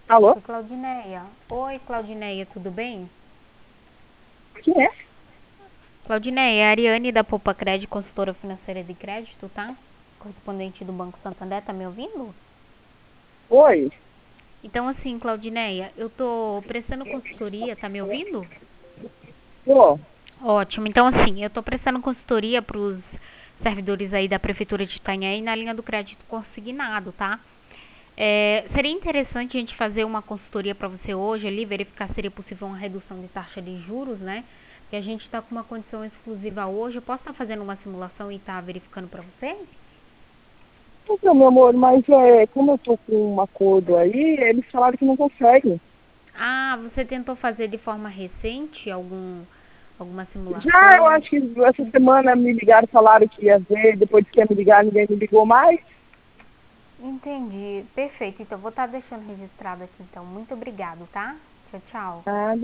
Alô? Oi, Claudineia. Oi, Claudineia, tudo bem? Quem é? Claudineia, é a Ariane da Poupa Crédito, consultora financeira de crédito, tá? Correspondente do Banco Santander, tá me ouvindo? Oi? Então, assim, Claudineia, eu tô prestando consultoria, tá me ouvindo? Pô, Ótimo. Então, assim, eu tô prestando consultoria pros servidores aí da Prefeitura de Itanhaém na linha do crédito consignado, tá? Seria interessante a gente fazer uma consultoria para você hoje ali, verificar se seria possível uma redução de taxa de juros, né? Que a gente está com uma condição exclusiva hoje. Eu posso estar fazendo uma simulação e estar verificando para você? então, meu amor, mas como eu tô com um acordo aí, eles falaram que não conseguem. Ah, você tentou fazer de forma recente alguma Já eu simulação? acho que essa semana me ligaram, falaram que ia ver, depois que ia me ligar, ninguém me ligou mais. Entendi. Perfeito. Então, vou estar deixando registrado aqui. Então, muito obrigado, tá? Tchau, tchau. Ah,